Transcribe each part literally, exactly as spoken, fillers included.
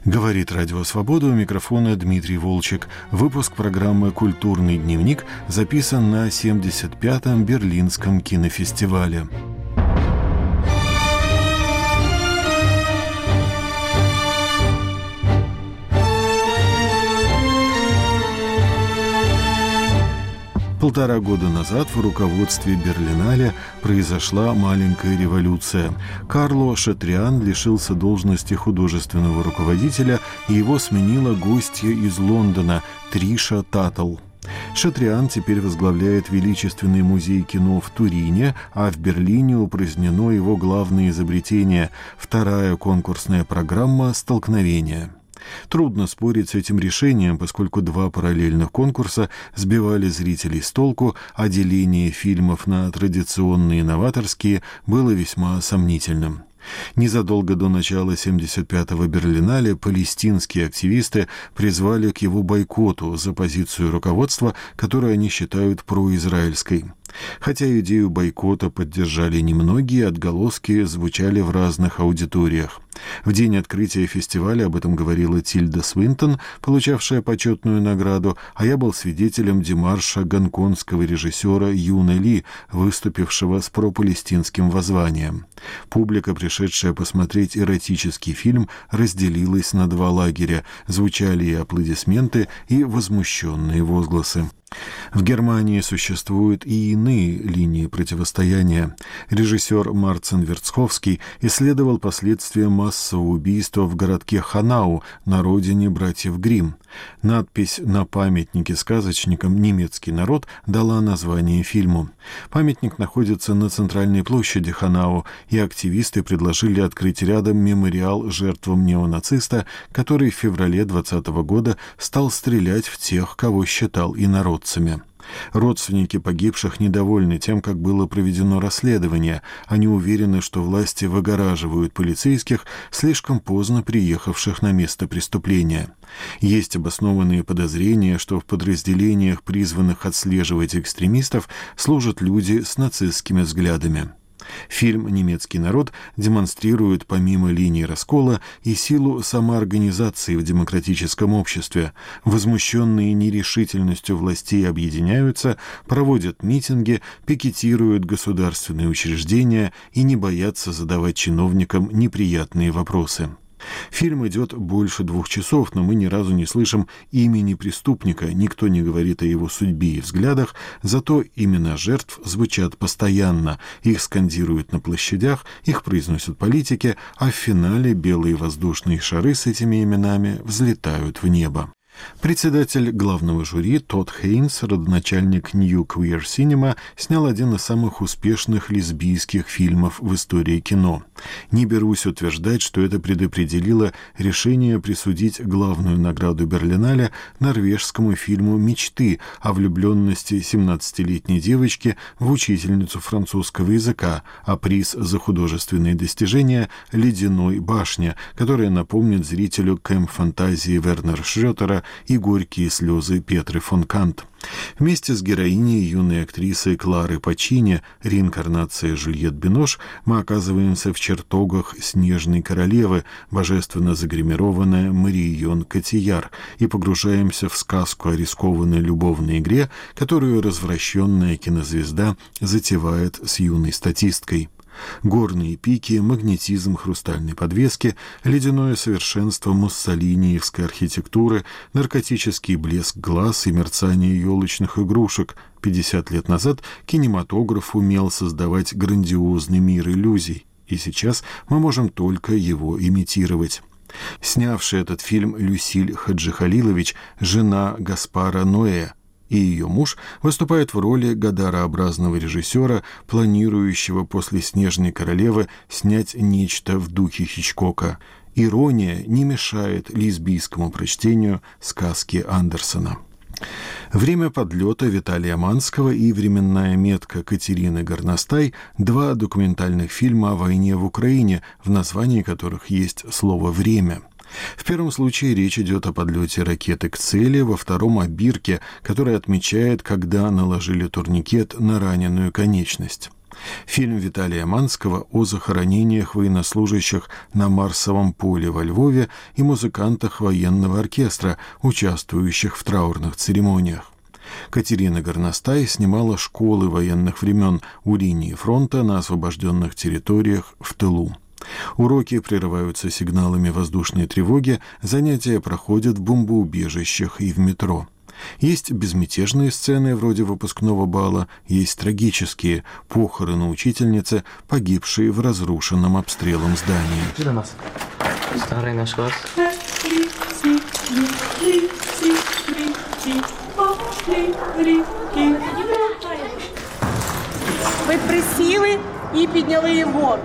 Говорит Радио Свобода, у микрофона Дмитрий Волчек. Выпуск программы «Культурный дневник» записан на семьдесят пятом Берлинском кинофестивале. Полтора года назад в руководстве Берлинале произошла маленькая революция. Карло Шатриан лишился должности художественного руководителя, и его сменила гостья из Лондона Триша Таттл. Шатриан теперь возглавляет величественный музей кино в Турине, а в Берлине упразднено его главное изобретение – вторая конкурсная программа «Столкновение». Трудно спорить с этим решением, поскольку два параллельных конкурса сбивали зрителей с толку, а деление фильмов на традиционные и новаторские было весьма сомнительным. Незадолго до начала семьдесят пятого Берлинале палестинские активисты призвали к его бойкоту за позицию руководства, которую они считают произраильской. Хотя идею бойкота поддержали немногие, отголоски звучали в разных аудиториях. В день открытия фестиваля об этом говорила Тильда Свинтон, получавшая почетную награду, а я был свидетелем демарша гонконгского режиссера Юна Ли, выступившего с пропалестинским воззванием. Публика, пришедшая посмотреть эротический фильм, разделилась на два лагеря. Звучали и аплодисменты, и возмущенные возгласы. В Германии существуют и иные линии противостояния. Режиссер Марцин Верцховский исследовал последствия массового убийства в городке Ханау на родине братьев Гримм. Надпись на памятнике сказочникам «Немецкий народ» дала название фильму. Памятник находится на центральной площади Ханау, и активисты предложили открыть рядом мемориал жертвам неонациста, который в феврале двадцатого года стал стрелять в тех, кого считал инородцами. Родственники погибших недовольны тем, как было проведено расследование. Они уверены, что власти выгораживают полицейских, слишком поздно приехавших на место преступления. Есть обоснованные подозрения, что в подразделениях, призванных отслеживать экстремистов, служат люди с нацистскими взглядами. Фильм «Немецкий народ» демонстрирует помимо линии раскола и силу самоорганизации в демократическом обществе. Возмущенные нерешительностью властей объединяются, проводят митинги, пикетируют государственные учреждения и не боятся задавать чиновникам неприятные вопросы. Фильм идет больше двух часов, но мы ни разу не слышим имени преступника, никто не говорит о его судьбе и взглядах, зато имена жертв звучат постоянно, их скандируют на площадях, их произносят политики, а в финале белые воздушные шары с этими именами взлетают в небо. Председатель главного жюри Тодд Хейнс, родоначальник New Queer Cinema, снял один из самых успешных лесбийских фильмов в истории кино. Не берусь утверждать, что это предопределило решение присудить главную награду Берлинале норвежскому фильму «Мечты» о влюбленности семнадцатилетней девочки в учительницу французского языка, а приз за художественные достижения «Ледяной башня», которая напомнит зрителю кэмп-фантазии Вернера Шрётера и горькие слезы Петры фон Кант. Вместе с героиней юной актрисы Клары Пачини, реинкарнация Жюльет Бинош, мы оказываемся в чертогах «Снежной королевы», божественно загримированная Марион Котийяр, и погружаемся в сказку о рискованной любовной игре, которую развращенная кинозвезда затевает с юной статисткой. Горные пики, магнетизм хрустальной подвески, ледяное совершенство муссолиниевской архитектуры, наркотический блеск глаз и мерцание елочных игрушек. пятьдесят лет назад кинематограф умел создавать грандиозный мир иллюзий, и сейчас мы можем только его имитировать. Снявший этот фильм Люсиль Хаджихалилович – жена Гаспара Ноэ, и ее муж выступает в роли гадарообразного режиссера, планирующего после «Снежной королевы» снять нечто в духе Хичкока. Ирония не мешает лесбийскому прочтению сказки Андерсона. «Время подлета» Виталия Манского и «Временная метка» Катерины Горностай – два документальных фильма о войне в Украине, в названии которых есть слово «время». В первом случае речь идет о подлете ракеты к цели, во втором – о бирке, которая отмечает, когда наложили турникет на раненую конечность. Фильм Виталия Манского о захоронениях военнослужащих на Марсовом поле во Львове и музыкантах военного оркестра, участвующих в траурных церемониях. Катерина Горностай снимала школы военных времен у линии фронта на освобожденных территориях в тылу. Уроки прерываются сигналами воздушной тревоги, занятия проходят в бомбоубежищах и в метро. Есть безмятежные сцены вроде выпускного бала, есть трагические – похороны учительницы, погибшие в разрушенном обстрелом здании. До нас. Старый наш класс. Ви присіли і підняли його.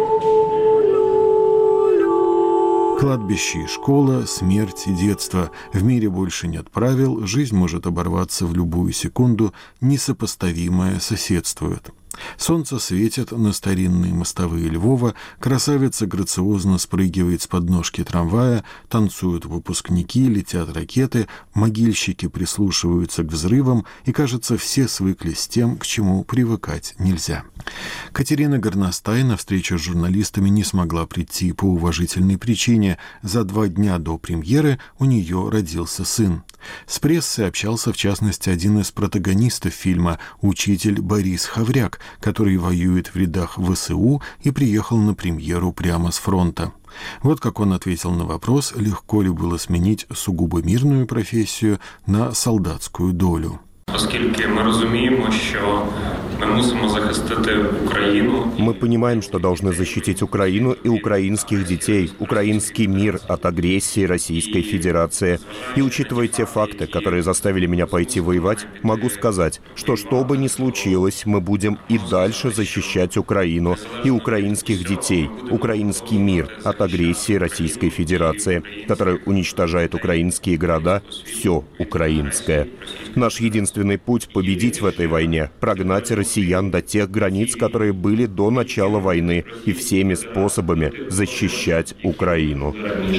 Кладбище и школа, смерть и детство. В мире больше нет правил, жизнь может оборваться в любую секунду, несопоставимое соседствует. Солнце светит на старинные мостовые Львова, красавица грациозно спрыгивает с подножки трамвая, танцуют выпускники, летят ракеты, могильщики прислушиваются к взрывам, и, кажется, все свыклись с тем, к чему привыкать нельзя. Катерина Горностай на встречу с журналистами не смогла прийти по уважительной причине. За два дня до премьеры у нее родился сын. С прессой общался, в частности, один из протагонистов фильма, учитель Борис Хавряк, который воюет в рядах ВСУ и приехал на премьеру прямо с фронта. Вот как он ответил на вопрос, легко ли было сменить сугубо мирную профессию на солдатскую долю. Оскільки ми розуміємо, що ми мусимо захистити Україну. Мы понимаем, что должны защитить Украину и украинских детей, украинский мир от агрессии Российской Федерации. И учитывая те факты, которые заставили меня пойти воевать, могу сказать, что что бы ни случилось, мы будем и дальше защищать Украину и украинских детей, украинский мир от агрессии Российской Федерации, которая уничтожает украинские города, все украинское. Наш единственный путь – победить в этой войне, прогнать россиян до тех границ, которые были до начала войны, и всеми способами защищать Украину.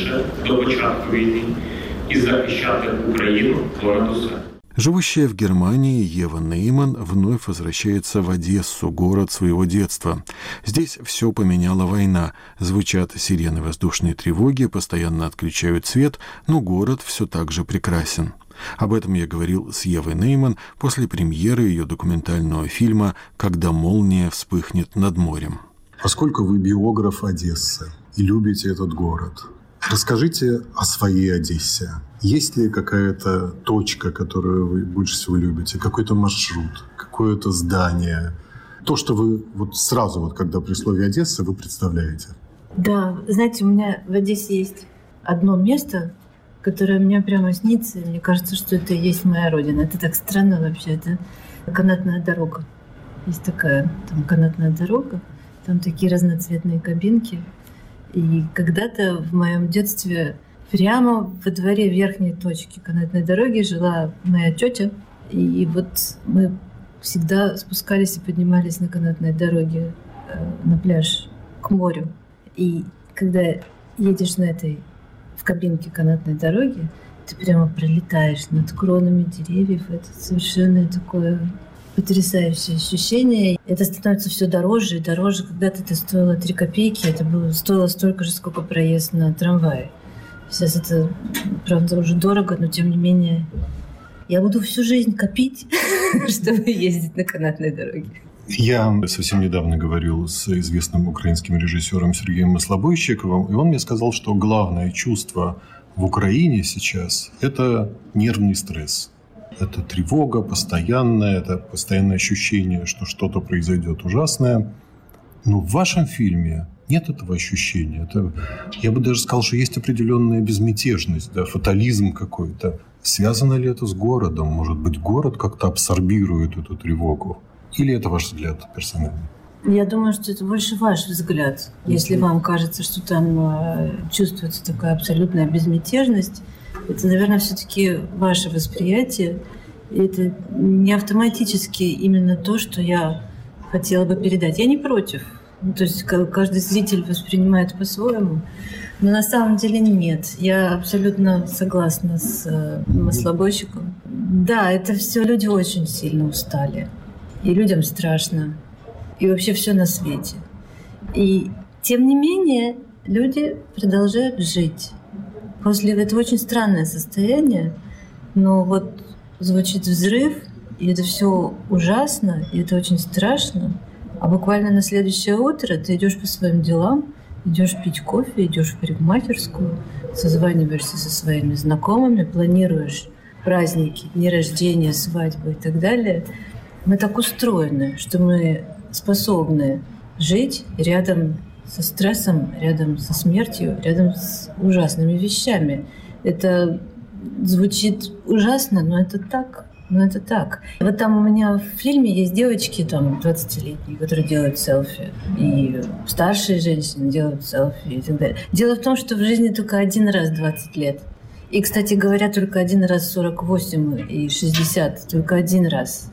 Живущая в Германии Ева Нейман вновь возвращается в Одессу, город своего детства. Здесь все поменяла война. Звучат сирены воздушной тревоги, постоянно отключают свет, но город все так же прекрасен. Об этом я говорил с Евой Нейман после премьеры ее документального фильма «Когда молния вспыхнет над морем». Поскольку вы биограф Одессы и любите этот город, расскажите о своей Одессе. Есть ли какая-то точка, которую вы больше всего любите? Какой-то маршрут, какое-то здание? То, что вы вот сразу, вот, когда при слове Одесса, вы представляете? Да, знаете, у меня в Одессе есть одно место, которое мне прямо снится, и мне кажется, что это и есть моя родина. Это так странно вообще, это канатная дорога. Есть такая там канатная дорога, там такие разноцветные кабинки. И когда-то в моем детстве прямо во дворе верхней точки канатной дороги жила моя тетя. И вот мы всегда спускались и поднимались на канатной дороге на пляж к морю. И когда едешь на этой в кабинке канатной дороги, ты прямо пролетаешь над кронами деревьев. Это совершенно такое потрясающее ощущение. Это становится все дороже и дороже. Когда-то это стоило три копейки, это было, стоило столько же, сколько проезд на трамвае. Сейчас это, правда, уже дорого, но тем не менее я буду всю жизнь копить, чтобы ездить на канатной дороге. Я совсем недавно говорил с известным украинским режиссером Сергеем Маслобойщиковым, и он мне сказал, что главное чувство в Украине сейчас – это нервный стресс. Это тревога постоянная, это постоянное ощущение, что что-то произойдет ужасное. Но в вашем фильме нет этого ощущения. Это, я бы даже сказал, что есть определенная безмятежность, да, фатализм какой-то. Связано ли это с городом? Может быть, город как-то абсорбирует эту тревогу? Или это ваш взгляд персональный? Я думаю, что это больше ваш взгляд. Если вам кажется, что там чувствуется такая абсолютная безмятежность, это, наверное, все-таки ваше восприятие. И это не автоматически именно то, что я хотела бы передать. Я не против. Ну, то есть каждый зритель воспринимает по-своему. Но на самом деле нет. Я абсолютно согласна с Маслобойщиком. Да, это все люди очень сильно устали. И людям страшно. и вообще все на свете. И тем не менее люди продолжают жить. После этого очень странное состояние, но вот звучит взрыв, и это все ужасно, и это очень страшно. А буквально на следующее утро ты идешь по своим делам, идешь пить кофе, идешь в парикмахерскую, созваниваешься со своими знакомыми, планируешь праздники, дни рождения, свадьбы и так далее. Мы так устроены, что мы способны жить рядом со стрессом, рядом со смертью, рядом с ужасными вещами. Это звучит ужасно, но это так. Но это так. Вот там у меня в фильме есть девочки там двадцатилетние, которые делают селфи. И старшие женщины делают селфи и так далее. Дело в том, что в жизни только один раз двадцать лет. И, кстати говоря, только один раз сорок восемь и шестьдесят. Только один раз.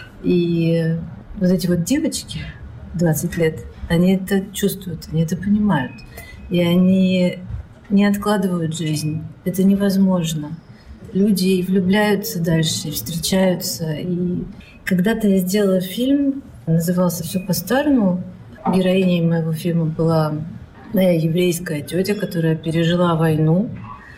И вот эти вот девочки двадцать лет, они это чувствуют, они это понимают. И они не откладывают жизнь. Это невозможно. Люди и влюбляются дальше, и встречаются. И когда-то я сделала фильм, назывался «Все по-старому». Героиней моего фильма была моя еврейская тетя, которая пережила войну.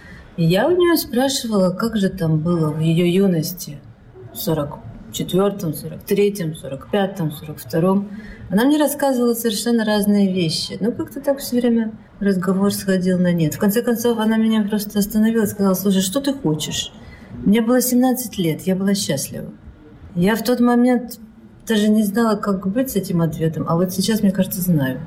И я у нее спрашивала, как же там было в ее юности, в сорок четвёртом, сорок третьем, сорок пятом, сорок втором. Она мне рассказывала совершенно разные вещи. Но как-то так все время разговор сходил на нет. В конце концов, она меня просто остановила и сказала: слушай, что ты хочешь? Мне было семнадцать лет, я была счастлива. Я в тот момент даже не знала, как быть с этим ответом, а вот сейчас, мне кажется, знаю.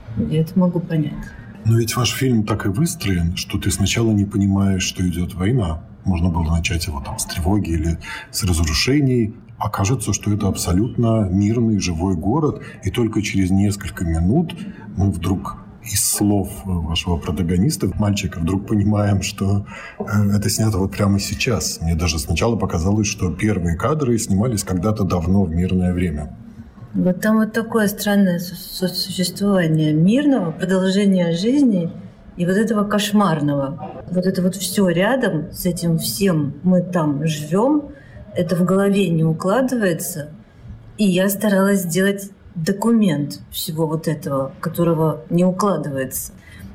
Я это могу понять. Но ведь ваш фильм так и выстроен, что ты сначала не понимаешь, что идет война. Можно было начать его там с тревоги или с разрушений. А кажется, что это абсолютно мирный, живой город. И только через несколько минут мы вдруг из слов вашего протагониста, мальчика, вдруг понимаем, что это снято вот прямо сейчас. Мне даже сначала показалось, что первые кадры снимались когда-то давно в мирное время. Вот там вот такое странное существование мирного, продолжения жизни и вот этого кошмарного. Вот это вот все рядом с этим всем мы там живем. Это в голове не укладывается. И я старалась сделать документ всего вот этого, которого не укладывается.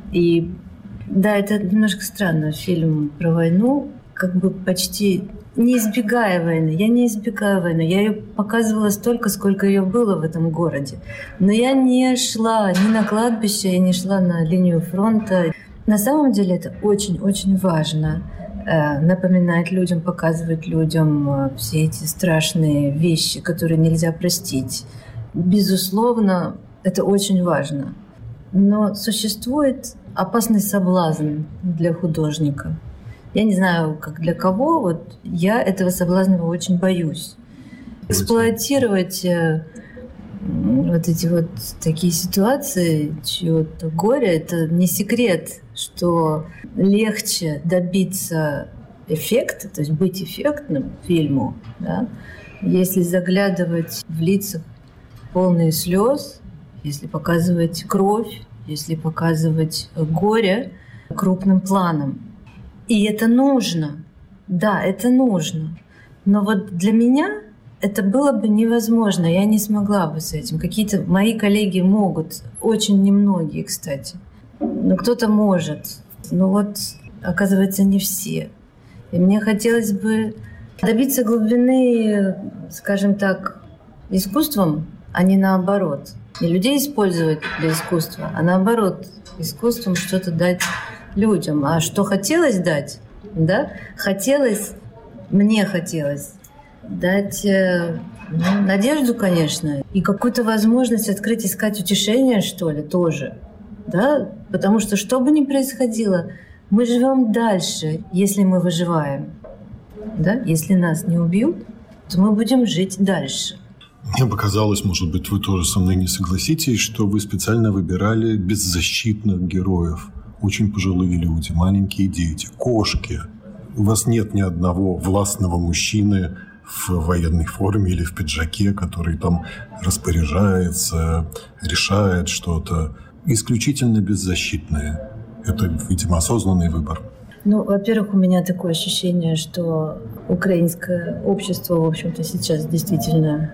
И да, это немножко странно. Фильм про войну, как бы почти не избегая войны. Я не избегаю войны. Я ее показывала столько, сколько ее было в этом городе. Но я не шла ни на кладбище, я не шла на линию фронта. На самом деле это очень-очень важно. Напоминать людям, показывать людям все эти страшные вещи, которые нельзя простить. Безусловно, это очень важно. Но существует опасный соблазн для художника. Я не знаю, как для кого, вот я этого соблазна очень боюсь. Эксплуатировать вот эти вот такие ситуации, чьё-то горе, это не секрет, что легче добиться эффекта, то есть быть эффектным фильму, да, если заглядывать в лица полные слез, если показывать кровь, если показывать горе крупным планом. И это нужно. Да, это нужно. Но вот для меня это было бы невозможно. Я не смогла бы с этим. Какие-то мои коллеги могут. Очень немногие, кстати. Но кто-то может. Но вот, оказывается, не все. И мне хотелось бы добиться глубины, скажем так, искусством, а не наоборот. Не людей использовать для искусства, а наоборот, искусством что-то дать людям. А что хотелось дать? Да? Хотелось, мне хотелось дать ну, надежду, конечно, и какую-то возможность открыть, искать утешение, что ли, тоже. Да? Потому что, что бы ни происходило, мы живем дальше, если мы выживаем. Да? Если нас не убьют, то мы будем жить дальше. Мне показалось, может быть, вы тоже со мной не согласитесь, что вы специально выбирали беззащитных героев. Очень пожилые люди, маленькие дети, кошки. У вас нет ни одного властного мужчины в военной форме или в пиджаке, который там распоряжается, решает что-то. Исключительно беззащитные. Это, видимо, осознанный выбор. Ну, во-первых, у меня такое ощущение, что украинское общество, в общем-то, сейчас действительно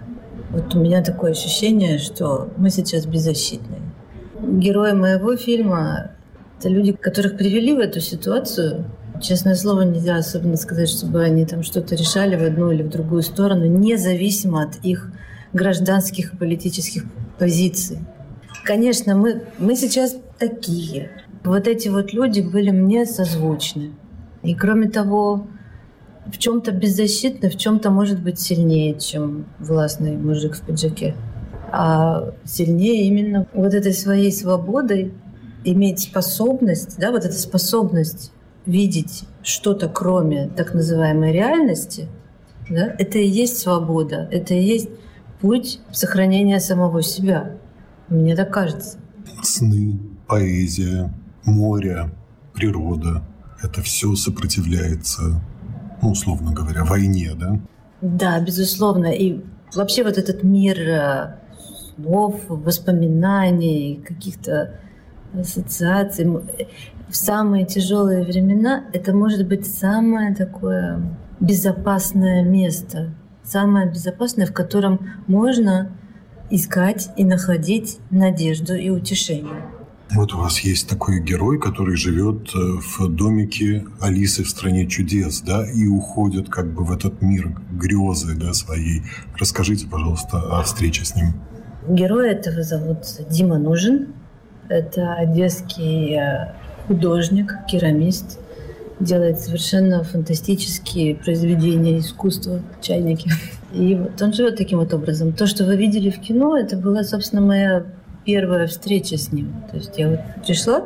Вот у меня такое ощущение, что мы сейчас беззащитны. Герои моего фильма — это люди, которых привели в эту ситуацию. Честное слово, нельзя особенно сказать, чтобы они там что-то решали в одну или в другую сторону, независимо от их гражданских и политических позиций. Конечно, мы, мы сейчас такие. Вот эти вот люди были мне созвучны. И кроме того, в чем-то беззащитны, в чем-то может быть сильнее, чем властный мужик в пиджаке. А сильнее именно вот этой своей свободой иметь способность, да, вот эта способность видеть что-то кроме так называемой реальности, да, это и есть свобода, это и есть путь сохранения самого себя. Мне так кажется. Сны, поэзия, море, природа — это все сопротивляется, ну, условно говоря, войне, да? Да, безусловно. И вообще вот этот мир снов, воспоминаний, каких-то ассоциаций. В самые тяжелые времена это может быть самое такое безопасное место, самое безопасное, в котором можно искать и находить надежду и утешение. Вот у вас есть такой герой, который живет в домике Алисы в стране чудес, да, и уходит как бы в этот мир грезы, да, своей. Расскажите, пожалуйста, о встрече с ним. Герой этого зовут Дима Нужен. Это одесский художник, керамист. Делает совершенно фантастические произведения искусства, чайники. И вот он живет таким вот образом. То, что вы видели в кино, это была, собственно, моя первая встреча с ним. То есть я вот пришла,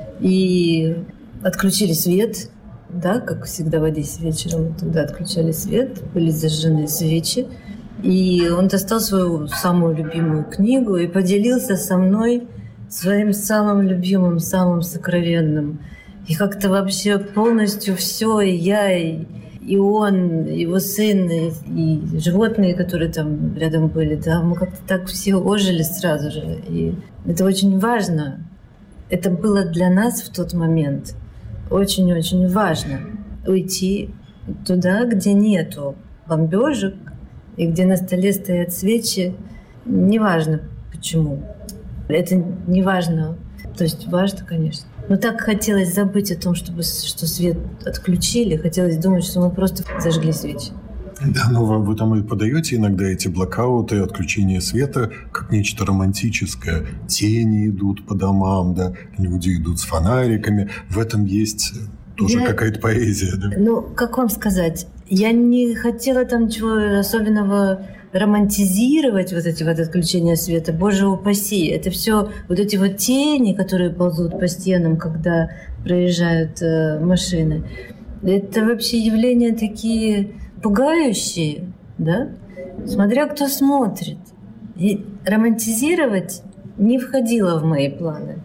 и отключили свет, да, как всегда в Одессе вечером. Тогда отключали свет, были зажжены свечи. И он достал свою самую любимую книгу и поделился со мной своим самым любимым, самым сокровенным. И как-то вообще полностью все, и я, и, и он, и его сын, и, и животные, которые там рядом были, да, мы как-то так все ожили сразу же. И это очень важно. Это было для нас в тот момент очень-очень важно. Уйти туда, где нету бомбежек, и где на столе стоят свечи. Неважно почему. Это не важно. То есть важно, конечно. Но так хотелось забыть о том, чтобы, что свет отключили. Хотелось думать, что мы просто зажгли свечи. Да, но вы, вы там и подаете иногда эти блокауты, отключение света, как нечто романтическое. Тени идут по домам, да, люди идут с фонариками. В этом есть тоже Я... какая-то поэзия, да? Ну, как вам сказать? Я не хотела там чего особенного романтизировать, вот эти вот отключения света. Боже упаси. Это все вот эти вот тени, которые ползут по стенам, когда проезжают э, машины. Это вообще явления такие пугающие, да? Смотря кто смотрит. И романтизировать не входило в мои планы.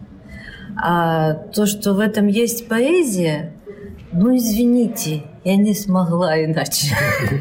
А то, что в этом есть поэзия, ну, извините, я не смогла иначе.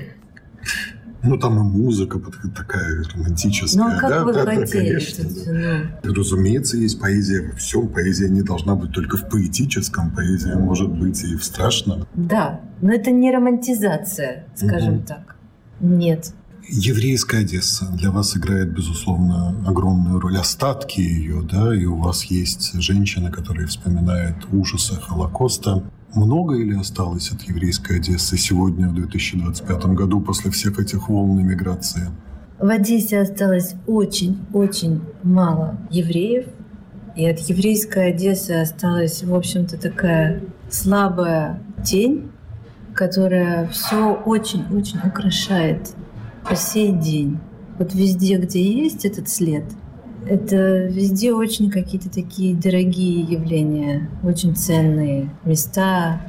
Ну, там и музыка такая романтическая. Ну, а как да, вы да, хотели? Да, конечно, тут, да. Ну... Разумеется, есть поэзия во всем. Поэзия не должна быть только в поэтическом. Поэзия может быть и в страшном. Да, но это не романтизация, скажем угу. так. Нет. Еврейская Одесса для вас играет, безусловно, огромную роль. Остатки ее, да, и у вас есть женщины, которые вспоминают ужасы Холокоста. Много или осталось от еврейской Одессы сегодня, в две тысячи двадцать пятом году, после всех этих волн эмиграции? В Одессе осталось очень-очень мало евреев. И от еврейской Одессы осталась, в общем-то, такая слабая тень, которая все очень-очень украшает по сей день. Вот везде, где есть этот след, это везде очень какие-то такие дорогие явления, очень ценные места,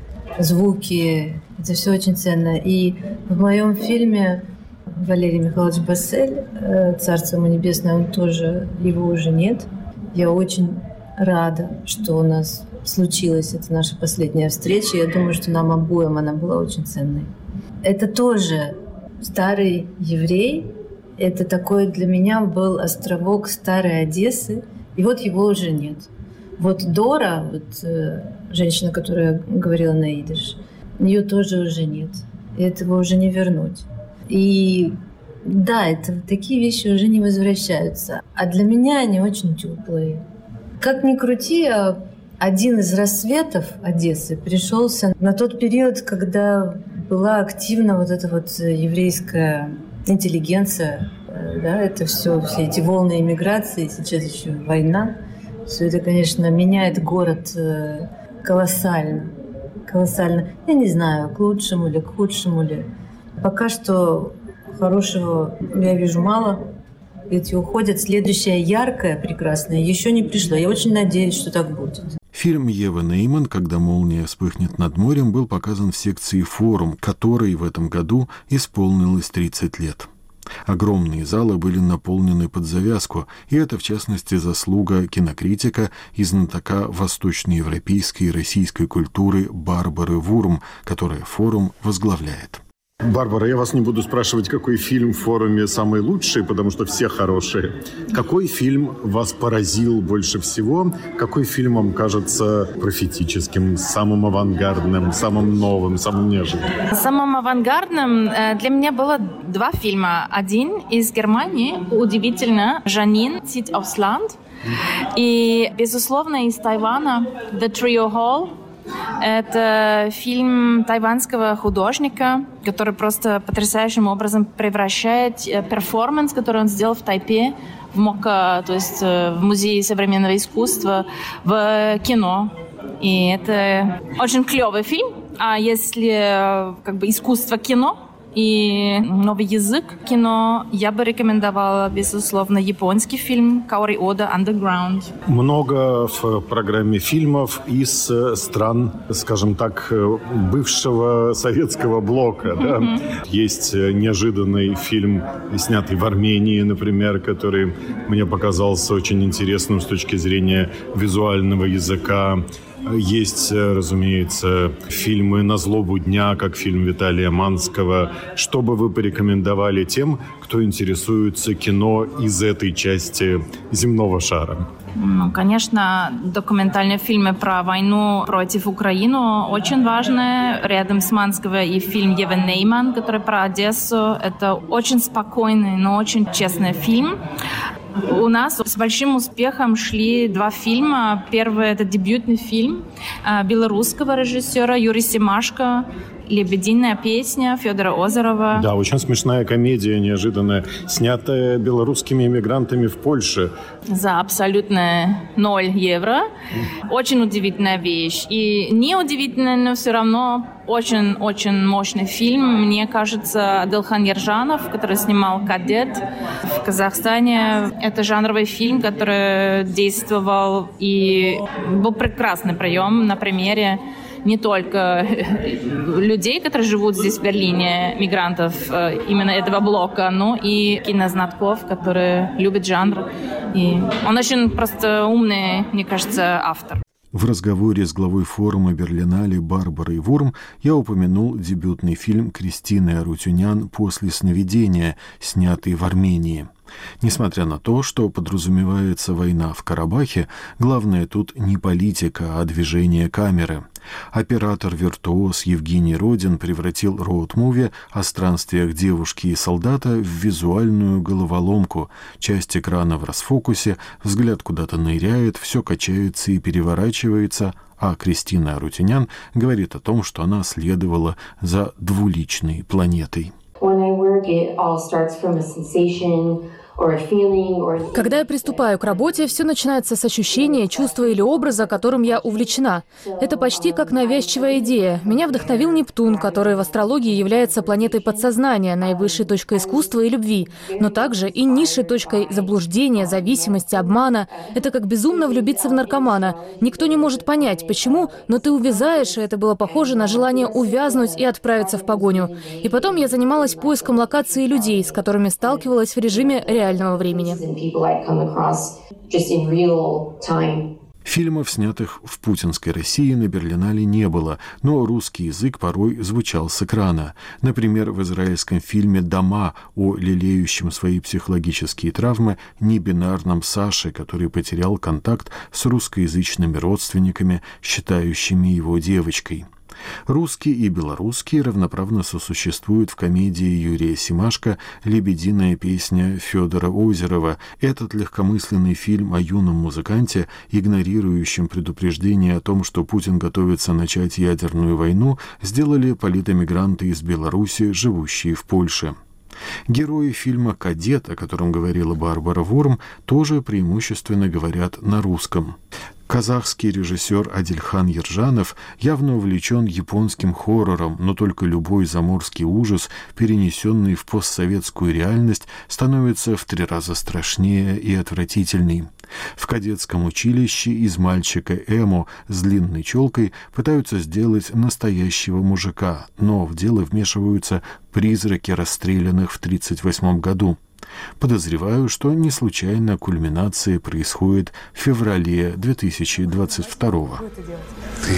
звуки. Это все очень ценно. И в моем фильме Валерий Михайлович Бассель, «Царство ему небесное», он тоже, его уже нет. Я очень рада, что у нас случилась эта наша последняя встреча. Я думаю, что нам обоим она была очень ценной. Это тоже старый еврей. Это такой для меня был островок старой Одессы, и вот его уже нет. Вот Дора, вот, э, женщина, которая говорила на идиш, ее тоже уже нет. И этого уже не вернуть. И Да, это такие вещи уже не возвращаются. А для меня они очень теплые. Как ни крути, один из рассветов Одессы пришелся на тот период, когда была активна вот эта вот еврейская интеллигенция. Да, это все, все эти волны иммиграции, сейчас еще война. Все это, конечно, меняет город колоссально. Колоссально. Я не знаю, к лучшему ли, к худшему ли. Пока что хорошего я вижу мало. Эти уходят. Следующее яркое, прекрасное еще не пришло. Я очень надеюсь, что так будет. Фильм Евы Нейман «Когда молния вспыхнет над морем» был показан в секции «Форум», которой в этом году исполнилось тридцать лет. Огромные залы были наполнены под завязку, и это, в частности, заслуга кинокритика и знатока восточноевропейской и российской культуры Барбары Вурм, которая «Форум» возглавляет. Барбара, я вас не буду спрашивать, какой фильм в форуме самый лучший, потому что все хорошие. Какой фильм вас поразил больше всего? Какой фильм вам кажется профетическим, самым авангардным, самым новым, самым неожиданным? Самым авангардным для меня было два фильма. Один из Германии, удивительно, «Жанин zieht aufs Land». И, безусловно, из Тайвана «The Trio Hall». Это фильм тайванского художника, который просто потрясающим образом превращает перформанс, который он сделал в Тайпе, в МОКа, то есть в Музее современного искусства, в кино. И это очень клевый фильм. А если как бы искусство кино и новый язык кино, я бы рекомендовала, безусловно, японский фильм Каори Ода «Underground». Много в программе фильмов из стран, скажем так, бывшего советского блока. Да? Mm-hmm. Есть неожиданный фильм, снятый в Армении, например, который мне показался очень интересным с точки зрения визуального языка. Есть, разумеется, фильмы «На злобу дня», как фильм Виталия Манского. Что бы вы порекомендовали тем, кто интересуется кино из этой части земного шара? Ну, конечно, документальные фильмы про войну против Украины очень важны. Рядом с Манского и фильм Евы Нейман, который про Одессу. Это очень спокойный, но очень честный фильм. У нас с большим успехом шли два фильма. Первый – это дебютный фильм белорусского режиссера Юрия Семашко «Лебединая песня» Федора Озерова. Да, очень смешная комедия, неожиданная, снятая белорусскими иммигрантами в Польше. За абсолютно ноль евро. Очень удивительная вещь. И не удивительная, но все равно очень-очень мощный фильм. Мне кажется, Адылхан Ержанов, который снимал «Кадет» в Казахстане. Это жанровый фильм, который действовал и был прекрасный прием на примере не только людей, которые живут здесь, в Берлине, мигрантов именно этого блока, но и кинознатоков, которые любят жанр. И он очень просто умный, мне кажется, автор. В разговоре с главой форума Берлинале Барбарой Вурм я упомянул дебютный фильм Кристины Арутюнян «После сновидения», снятый в Армении. Несмотря на то, что подразумевается война в Карабахе, главное тут не политика, а движение камеры. Оператор-виртуоз Евгений Родин превратил роуд-муви о странствиях девушки и солдата в визуальную головоломку. Часть экрана в расфокусе, взгляд куда-то ныряет, все качается и переворачивается, а Кристина Арутюнян говорит о том, что она следовала за двуличной планетой. Когда я приступаю к работе, все начинается с ощущения, чувства или образа, которым я увлечена. Это почти как навязчивая идея. Меня вдохновил Нептун, который в астрологии является планетой подсознания, наивысшей точкой искусства и любви, но также и низшей точкой заблуждения, зависимости, обмана. Это как безумно влюбиться в наркомана. Никто не может понять, почему, но ты увязаешь, и это было похоже на желание увязнуть и отправиться в погоню. И потом я занималась поиском локаций людей, с которыми сталкивалась в режиме реальности. реального времени. Фильмов, снятых в путинской России, на Берлинале не было, но русский язык порой звучал с экрана. Например, в израильском фильме «Дома» о лелеющем свои психологические травмы небинарном Саше, который потерял контакт с русскоязычными родственниками, считающими его девочкой. Русский и белорусский равноправно сосуществуют в комедии Юрия Семашко «Лебединая песня» Федора Озерова. Этот легкомысленный фильм о юном музыканте, игнорирующем предупреждение о том, что Путин готовится начать ядерную войну, сделали политэмигранты из Беларуси, живущие в Польше. Герои фильма «Кадет», о котором говорила Барбара Вурм, тоже преимущественно говорят на русском. Казахский режиссер Адильхан Ержанов явно увлечен японским хоррором, но только любой заморский ужас, перенесенный в постсоветскую реальность, становится в три раза страшнее и отвратительней. В кадетском училище из мальчика эмо с длинной челкой пытаются сделать настоящего мужика, но в дело вмешиваются призраки расстрелянных в тридцать восьмом году. Подозреваю, что не случайно кульминация происходит в феврале две тысячи двадцать второго. Ты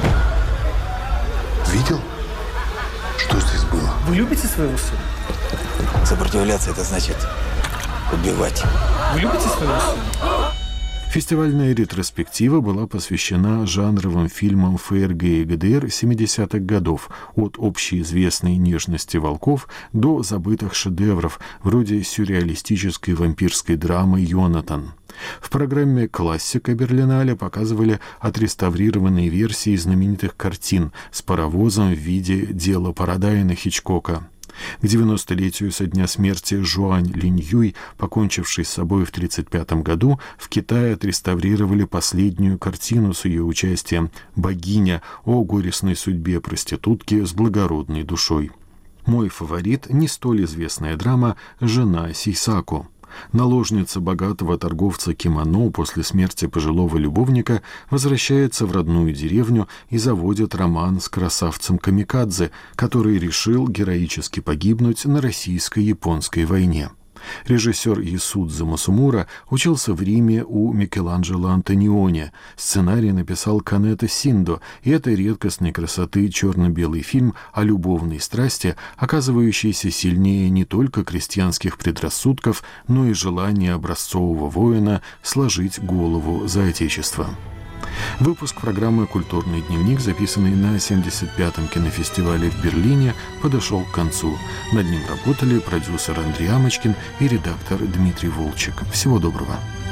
видел, что здесь было? Вы любите своего сына? Сопротивляться — это значит убивать. Вы любите своего сына? Фестивальная ретроспектива была посвящена жанровым фильмам ФРГ и ГДР семидесятых годов, от общеизвестной нежности волков до забытых шедевров, вроде сюрреалистической вампирской драмы «Йонатан». В программе «Классика» Берлинале показывали отреставрированные версии знаменитых картин с паровозом в виде «Дела Парадайна» Хичкока. К девяностолетию со дня смерти Жуань Линьюй, покончившей с собой в тридцать пятом году, в Китае отреставрировали последнюю картину с ее участием «Богиня» о горестной судьбе проститутки с благородной душой. Мой фаворит — не столь известная драма «Жена Сейсако». Наложница богатого торговца кимоно после смерти пожилого любовника возвращается в родную деревню и заводит роман с красавцем-камикадзе, который решил героически погибнуть на российско-японской войне. Режиссер Ясудзо Масумура учился в Риме у Микеланджело Антониони. Сценарий написал Канета Синдо, и это редкостной красоты черно-белый фильм о любовной страсти, оказывающийся сильнее не только крестьянских предрассудков, но и желания образцового воина сложить голову за Отечество. Выпуск программы «Культурный дневник», записанный на семьдесят пятом кинофестивале в Берлине, подошел к концу. Над ним работали продюсер Андрей Амочкин и редактор Дмитрий Волчек. Всего доброго.